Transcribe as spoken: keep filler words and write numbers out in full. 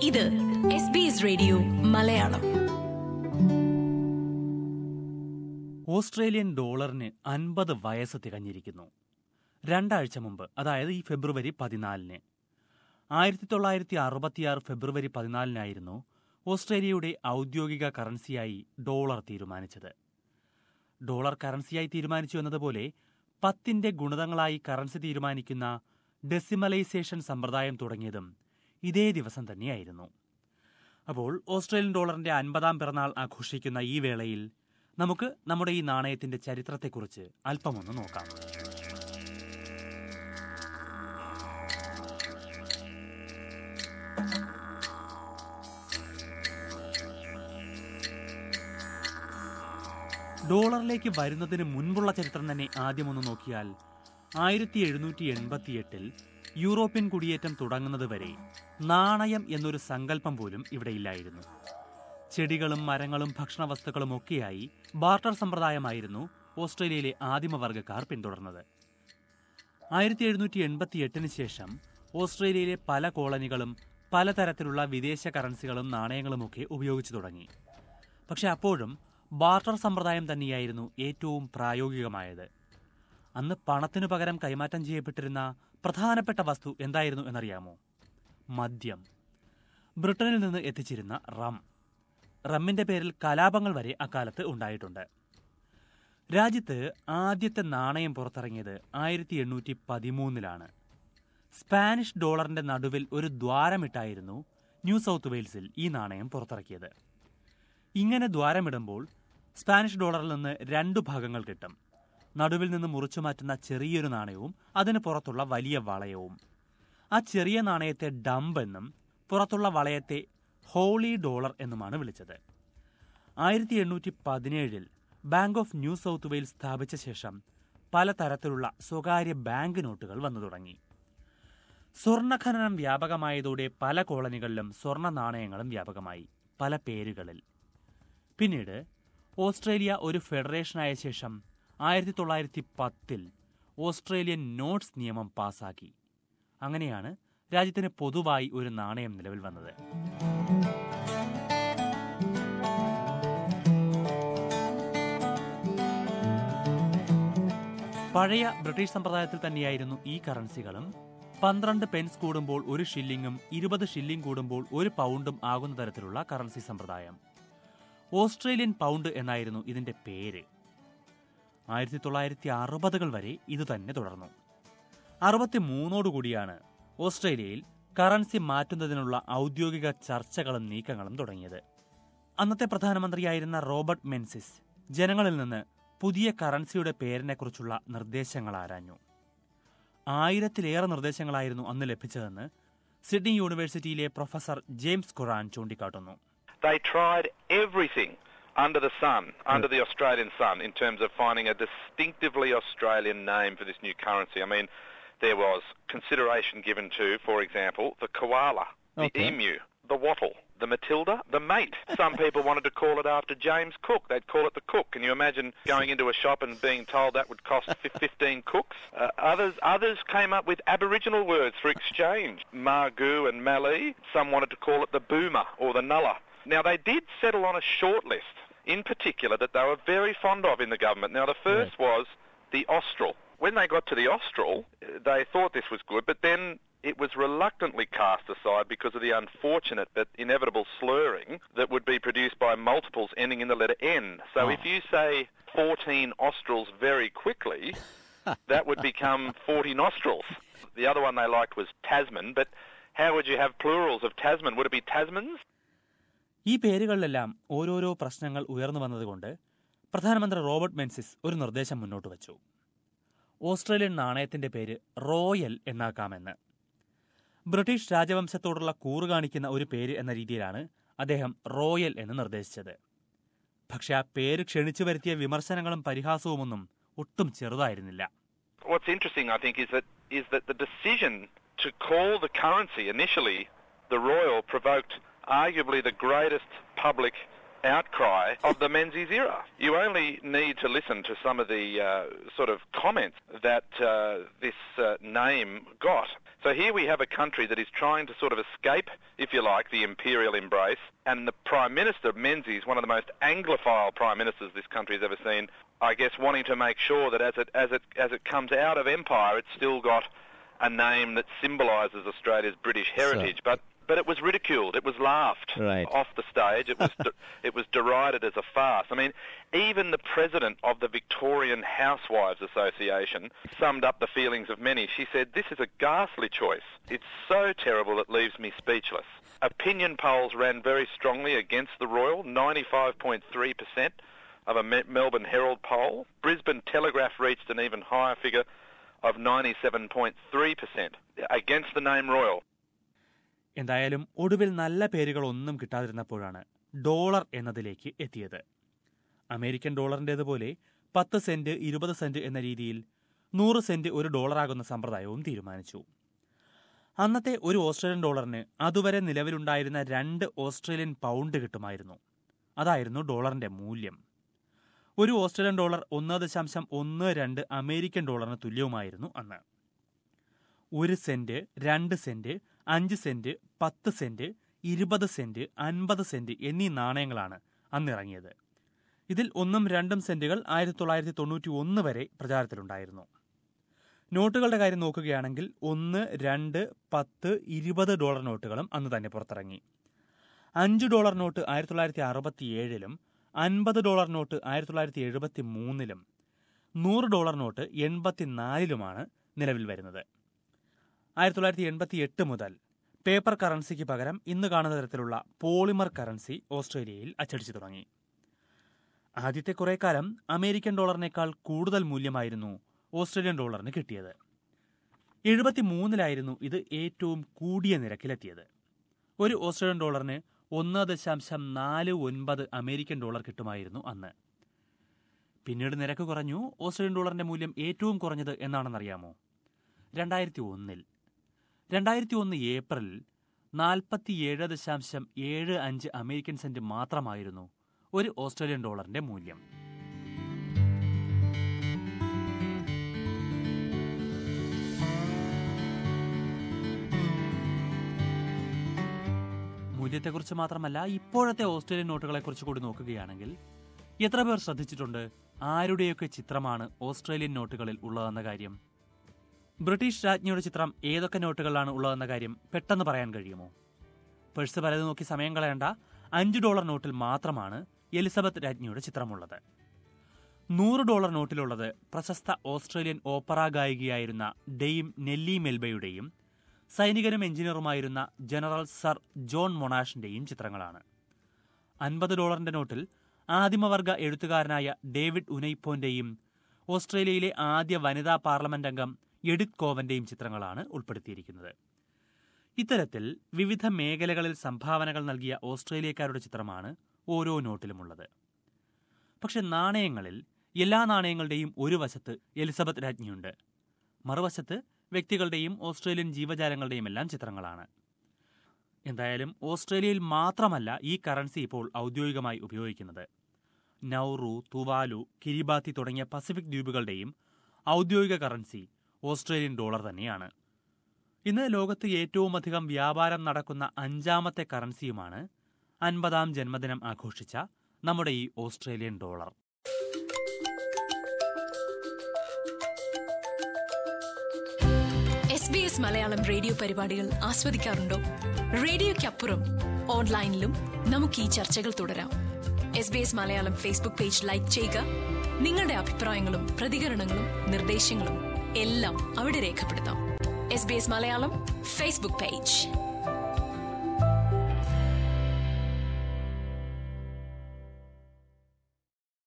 ഇത് S B S radio Malayalam. Australian ഡോളറിന് അൻപത് വയസ്സ് തികഞ്ഞിരിക്കുന്നു. രണ്ടാഴ്ച മുമ്പ്, അതായത് ഈ ഫെബ്രുവരി പതിനാലിന്, ആയിരത്തി തൊള്ളായിരത്തി അറുപത്തിയാറ് ഫെബ്രുവരി പതിനാലിനായിരുന്നു ഓസ്ട്രേലിയയുടെ ഔദ്യോഗിക കറൻസിയായി ഡോളർ തീരുമാനിച്ചത്. ഡോളർ കറൻസിയായി തീരുമാനിച്ചു എന്നതുപോലെ പത്തിന്റെ ഗുണിതങ്ങളായി കറൻസി തീരുമാനിക്കുന്ന ഡെസിമലൈസേഷൻ സമ്പ്രദായം തുടങ്ങിയതും ഇതേ ദിവസം തന്നെയായിരുന്നു. അപ്പോൾ ഓസ്ട്രേലിയൻ ഡോളറിന്റെ അൻപതാം പിറന്നാൾ ആഘോഷിക്കുന്ന ഈ വേളയിൽ നമുക്ക് നമ്മുടെ ഈ നാണയത്തിന്റെ ചരിത്രത്തെക്കുറിച്ച് അല്പമൊന്ന് നോക്കാം. ഡോളറിലേക്ക് വരുന്നതിന് മുൻപുള്ള ചരിത്രം തന്നെ ആദ്യമൊന്ന് നോക്കിയാൽ ആയിരത്തി എഴുന്നൂറ്റി എൺപത്തിയെട്ടിൽ യൂറോപ്യൻ കുടിയേറ്റം തുടങ്ങുന്നത് വരെ നാണയം എന്നൊരു സങ്കല്പം പോലും ഇവിടെയില്ലായിരുന്നു. ചെടികളും മരങ്ങളും ഭക്ഷണവസ്തുക്കളും ഒക്കെയായി ബാർട്ടർ സമ്പ്രദായമായിരുന്നു ഓസ്ട്രേലിയയിലെ ആദിമവർഗക്കാർ പിന്തുടർന്നത്. ആയിരത്തി എഴുന്നൂറ്റി എൺപത്തി എട്ടിന് ശേഷം ഓസ്ട്രേലിയയിലെ പല കോളനികളും പലതരത്തിലുള്ള വിദേശ കറൻസികളും നാണയങ്ങളുമൊക്കെ ഉപയോഗിച്ചു തുടങ്ങി. പക്ഷെ അപ്പോഴും ബാർട്ടർ സമ്പ്രദായം തന്നെയായിരുന്നു ഏറ്റവും പ്രായോഗികമായത്. അന്ന് പണത്തിനു പകരം കൈമാറ്റം ചെയ്യപ്പെട്ടിരുന്ന പ്രധാനപ്പെട്ട വസ്തു എന്തായിരുന്നു എന്നറിയാമോ? മദ്യം. ബ്രിട്ടനിൽ നിന്ന് എത്തിച്ചിരുന്ന റം. റമ്മിന്റെ പേരിൽ കലാപങ്ങൾ വരെ അക്കാലത്ത് ഉണ്ടായിട്ടുണ്ട്. രാജ്യത്ത് ആദ്യത്തെ നാണയം പുറത്തിറങ്ങിയത് ആയിരത്തി എണ്ണൂറ്റി പതിമൂന്നിലാണ്. സ്പാനിഷ് ഡോളറിന്റെ നടുവിൽ ഒരു ദ്വാരമിട്ടായിരുന്നു ന്യൂ സൗത്ത് വെയിൽസിൽ ഈ നാണയം പുറത്തിറക്കിയത്. ഇങ്ങനെ ദ്വാരമിടുമ്പോൾ സ്പാനിഷ് ഡോളറിൽ നിന്ന് രണ്ടു ഭാഗങ്ങൾ കിട്ടും. നടുവിൽ നിന്ന് മുറിച്ചു മാറ്റുന്ന ചെറിയൊരു നാണയവും അതിന് പുറത്തുള്ള വലിയ വളയവും. ആ ചെറിയ നാണയത്തെ ഡംബ് എന്നും പുറത്തുള്ള വളയത്തെ ഹോളി ഡോളർ എന്നുമാണ് വിളിച്ചത്. ആയിരത്തി എണ്ണൂറ്റി പതിനേഴിൽ bank of New South Wales സ്ഥാപിച്ച ശേഷം പലതരത്തിലുള്ള സ്വകാര്യ ബാങ്ക് നോട്ടുകൾ വന്നു തുടങ്ങി. സ്വർണ്ണഖനനം വ്യാപകമായതോടെ പല കോളനികളിലും സ്വർണ്ണ നാണയങ്ങളും വ്യാപകമായി, പല പേരുകളിൽ. പിന്നീട് ഓസ്ട്രേലിയ ഒരു ഫെഡറേഷനായ ശേഷം ആയിരത്തി തൊള്ളായിരത്തി പത്തിൽ ഓസ്ട്രേലിയൻ നോട്ട്സ് നിയമം പാസാക്കി. അങ്ങനെയാണ് രാജ്യത്തിന് പൊതുവായി ഒരു നാണയം നിലവിൽ വന്നത്. പഴയ ബ്രിട്ടീഷ് സമ്പ്രദായത്തിൽ തന്നെയായിരുന്നു ഈ കറൻസികളും. പന്ത്രണ്ട് പെൻസ് കൂടുമ്പോൾ ഒരു ഷില്ലിങ്ങും ഇരുപത് ഷില്ലിംഗ് കൂടുമ്പോൾ ഒരു പൗണ്ടും ആകുന്ന തരത്തിലുള്ള കറൻസി സമ്പ്രദായം. ഓസ്ട്രേലിയൻ പൗണ്ട് എന്നായിരുന്നു ഇതിന്റെ പേര്. ആയിരത്തി തൊള്ളായിരത്തി അറുപതുകൾ വരെ ഇതുതന്നെ തുടർന്നു. അറുപത്തി മൂന്നോടുകൂടിയാണ് ഓസ്ട്രേലിയയിൽ കറൻസി മാറ്റുന്നതിനുള്ള ഔദ്യോഗിക ചർച്ചകളും നീക്കങ്ങളും തുടങ്ങിയത്. അന്നത്തെ പ്രധാനമന്ത്രിയായിരുന്ന റോബർട്ട് മെൻസിസ് ജനങ്ങളിൽ നിന്ന് പുതിയ കറൻസിയുടെ പേരിനെക്കുറിച്ചുള്ള നിർദ്ദേശങ്ങൾ ആരാഞ്ഞു. ആയിരത്തിലേറെ നിർദ്ദേശങ്ങളായിരുന്നു അന്ന് ലഭിച്ചതെന്ന് സിഡ്നി യൂണിവേഴ്സിറ്റിയിലെ പ്രൊഫസർ ജെയിംസ് ഖുറാൻ ചൂണ്ടിക്കാട്ടുന്നു. They tried everything under the sun, under the Australian sun, in terms of finding a distinctively Australian name for this new currency. I mean, there was consideration given to, for example, the koala, the okay. emu, the wattle, the Matilda, the mate. Some people wanted to call it after James Cook. They'd call it the Cook. Can you imagine going into a shop and being told that would cost fifteen cooks? Uh, others others came up with Aboriginal words for exchange. Margoo and Mallee. Some wanted to call it the boomer or the nulla. Now, they did settle on a short list, in particular, that they were very fond of in the government. Now, the first right. was the Austral. When they got to the Austral, they thought this was good, but then it was reluctantly cast aside because of the unfortunate but inevitable slurring that would be produced by multiples ending in the letter N. So oh. if you say fourteen Australs very quickly, that would become forty nostrils. The other one they liked was Tasman, but how would you have plurals of Tasman? Would it be Tasmans? ഈ പേരുകളിലെല്ലാം ഓരോരോ പ്രശ്നങ്ങൾ ഉയർന്നു വന്നതുകൊണ്ട് പ്രധാനമന്ത്രി Robert Menzies ഒരു നിർദ്ദേശം മുന്നോട്ട് വച്ചു. ഓസ്ട്രേലിയൻ നാണയത്തിന്റെ പേര് റോയൽ എന്നാക്കാമെന്ന്. ബ്രിട്ടീഷ് രാജവംശത്തോടുള്ള കൂറ് കാണിക്കുന്ന ഒരു പേര് എന്ന രീതിയിലാണ് അദ്ദേഹം റോയൽ എന്ന് നിർദ്ദേശിച്ചത്. പക്ഷെ ആ പേര് ക്ഷണിച്ചു വരുത്തിയ വിമർശനങ്ങളും പരിഹാസവുമൊന്നും ഒട്ടും ചെറുതായിരുന്നില്ല. What's interesting, I think, is that is that the decision to call the currency initially the Royal provoked arguably the greatest public outcry of the Menzies era. You only need to listen to some of the uh, sort of comments that uh, this uh, name got. So here we have a country that is trying to sort of escape, if you like, the imperial embrace, and the Prime Minister, Menzies, one of the most Anglophile Prime Ministers this country has ever seen, I guess wanting to make sure that as it, as it, as it comes out of empire, it's still got a name that symbolises Australia's British heritage. So. But But it was ridiculed. It was laughed right. off the stage. It was de- it was derided as a farce. I mean, even the president of the Victorian Housewives Association summed up the feelings of many. She said, "This is a ghastly choice. It's so terrible it leaves me speechless." Opinion polls ran very strongly against the Royal, ninety-five point three percent of a Me- Melbourne Herald poll. Brisbane Telegraph reached an even higher figure of ninety-seven point three percent against the name Royal. എന്തായാലും ഒടുവിൽ നല്ല പേരുകളൊന്നും കിട്ടാതിരുന്നപ്പോഴാണ് dollar എന്നതിലേക്ക് എത്തിയത്. American ഡോളറിൻ്റേതുപോലെ പത്ത് saint ഇരുപത് saint എന്ന രീതിയിൽ നൂറ് സെന്റ് ഒരു ഡോളറാകുന്ന സമ്പ്രദായവും തീരുമാനിച്ചു. അന്നത്തെ ഒരു ഓസ്ട്രേലിയൻ ഡോളറിന് അതുവരെ നിലവിലുണ്ടായിരുന്ന രണ്ട് ഓസ്ട്രേലിയൻ പൗണ്ട് കിട്ടുമായിരുന്നു. അതായിരുന്നു ഡോളറിന്റെ മൂല്യം. ഒരു ഓസ്ട്രേലിയൻ ഡോളർ ഒന്ന് ദശാംശം ഒന്ന് രണ്ട് അമേരിക്കൻ ഡോളറിന് തുല്യവുമായിരുന്നു അന്ന്. ഒരു സെന്റ്, രണ്ട് സെന്റ്, അഞ്ച് സെന്റ്, പത്ത് സെന്റ്, ഇരുപത് സെന്റ്, അൻപത് സെന്റ് എന്നീ നാണയങ്ങളാണ് അന്നിറങ്ങിയത്. ഇതിൽ ഒന്നും രണ്ടും സെന്റുകൾ ആയിരത്തി തൊള്ളായിരത്തി തൊണ്ണൂറ്റി ഒന്ന് വരെ പ്രചാരത്തിലുണ്ടായിരുന്നു. നോട്ടുകളുടെ കാര്യം നോക്കുകയാണെങ്കിൽ ഒന്ന്, രണ്ട്, പത്ത്, ഇരുപത് ഡോളർ നോട്ടുകളും അന്ന് തന്നെ പുറത്തിറങ്ങി. അഞ്ച് ഡോളർ നോട്ട് ആയിരത്തി തൊള്ളായിരത്തി അറുപത്തി ഏഴിലും അൻപത് ഡോളർ നോട്ട് ആയിരത്തി തൊള്ളായിരത്തി എഴുപത്തി മൂന്നിലും നൂറ് ഡോളർ നോട്ട് എൺപത്തിനാലിലുമാണ് നിലവിൽ വരുന്നത്. ആയിരത്തി തൊള്ളായിരത്തി എൺപത്തി എട്ട് മുതൽ പേപ്പർ കറൻസിക്ക് പകരം ഇന്ന് കാണുന്ന തരത്തിലുള്ള പോളിമർ കറൻസി ഓസ്ട്രേലിയയിൽ അച്ചടിച്ചു തുടങ്ങി. ആദ്യത്തെ കുറേ കാലം അമേരിക്കൻ ഡോളറിനേക്കാൾ കൂടുതൽ മൂല്യമായിരുന്നു ഓസ്ട്രേലിയൻ ഡോളറിന് കിട്ടിയത്. എഴുപത്തി മൂന്നിലായിരുന്നു ഇത് ഏറ്റവും കൂടിയ നിരക്കിലെത്തിയത്. ഒരു ഓസ്ട്രേലിയൻ ഡോളറിന് ഒന്ന് ദശാംശം നാല് ഒൻപത് അമേരിക്കൻ ഡോളർ കിട്ടുമായിരുന്നു അന്ന്. പിന്നീട് നിരക്ക് കുറഞ്ഞു. ഓസ്ട്രേലിയൻ ഡോളറിന്റെ മൂല്യം ഏറ്റവും കുറഞ്ഞത് എന്നാണെന്നറിയാമോ? രണ്ടായിരത്തി ഒന്നിൽ രണ്ടായിരത്തി ഒന്ന് ഏപ്രിലിൽ നാൽപ്പത്തിയേഴ് ദശാംശം ഏഴ് അഞ്ച് അമേരിക്കൻ സെന്റ് മാത്രമായിരുന്നു ഒരു ഓസ്ട്രേലിയൻ ഡോളറിന്റെ മൂല്യം. മൂല്യത്തെക്കുറിച്ച് മാത്രമല്ല, ഇപ്പോഴത്തെ ഓസ്ട്രേലിയൻ നോട്ടുകളെക്കുറിച്ച് കൂടി നോക്കുകയാണെങ്കിൽ എത്ര പേർ ശ്രദ്ധിച്ചിട്ടുണ്ട് ആരുടെയൊക്കെ ചിത്രമാണ് ഓസ്ട്രേലിയൻ നോട്ടുകളിൽ ഉള്ളതെന്ന കാര്യം? ബ്രിട്ടീഷ് രാജ്ഞിയുടെ ചിത്രം ഏതൊക്കെ നോട്ടുകളിലാണ് ഉള്ളതെന്ന കാര്യം പെട്ടെന്ന് പറയാൻ കഴിയുമോ? പേഴ്സ് പലത് നോക്കി സമയം കളയേണ്ട. അഞ്ച് ഡോളർ നോട്ടിൽ മാത്രമാണ് എലിസബത്ത് രാജ്ഞിയുടെ ചിത്രമുള്ളത്. നൂറ് ഡോളർ നോട്ടിലുള്ളത് പ്രശസ്ത ഓസ്ട്രേലിയൻ ഓപ്പറ ഗായികയായിരുന്ന ഡെയിം നെല്ലി മെൽബയുടെയും സൈനികനും എഞ്ചിനീയറുമായിരുന്ന ജനറൽ സർ ജോൺ മൊണാഷിന്റെയും ചിത്രങ്ങളാണ്. അൻപത് ഡോളറിന്റെ നോട്ടിൽ ആദിമവർഗ എഴുത്തുകാരനായ ഡേവിഡ് ഉനൈപ്പോന്റെയും ഓസ്ട്രേലിയയിലെ ആദ്യ വനിതാ പാർലമെന്റ് അംഗം എഡിത്ത് കോവന്റെയും ചിത്രങ്ങളാണ് ഉൾപ്പെടുത്തിയിരിക്കുന്നത്. ഇത്തരത്തിൽ വിവിധ മേഖലകളിൽ സംഭാവനകൾ നൽകിയ ഓസ്ട്രേലിയക്കാരുടെ ചിത്രമാണ് ഓരോ നോട്ടിലുമുള്ളത്. പക്ഷെ നാണയങ്ങളിൽ എല്ലാ നാണയങ്ങളുടെയും ഒരു വശത്ത് എലിസബത്ത് രാജ്ഞിയുണ്ട്, മറുവശത്ത് വ്യക്തികളുടെയും ഓസ്ട്രേലിയൻ ജീവജാലങ്ങളുടെയും എല്ലാം ചിത്രങ്ങളാണ്. എന്തായാലും ഓസ്ട്രേലിയയിൽ മാത്രമല്ല ഈ കറൻസി ഇപ്പോൾ ഔദ്യോഗികമായി ഉപയോഗിക്കുന്നത്. നൗറു, തുവാലു, കിരിബാത്തി തുടങ്ങിയ പസഫിക് ദ്വീപുകളുടെയും ഔദ്യോഗിക കറൻസി ഓസ്ട്രേലിയൻ ഡോളർ തന്നെയാണ്. ഇന്ന് ലോകത്ത് ഏറ്റവും അധികം വ്യാപാരം നടക്കുന്ന അഞ്ചാമത്തെ കറൻസിയുമാണ് അൻപതാം ജന്മദിനം ആഘോഷിച്ച നമ്മുടെ ഈ Australian dollar. S B S Malayalam radio പരിപാടികൾ ആസ്വദിക്കാറുണ്ടോ? റേഡിയോയ്ക്കപ്പുറം ഓൺലൈനിലും നമുക്ക് ഈ ചർച്ചകൾ തുടരാം. S B S Malayalam Facebook page like ചെയ്യുക. നിങ്ങളുടെ അഭിപ്രായങ്ങളും പ്രതികരണങ്ങളും നിർദ്ദേശങ്ങളും എല്ലാം അവിടെ രേഖപ്പെടുത്താം. S B S Malayalam Facebook page.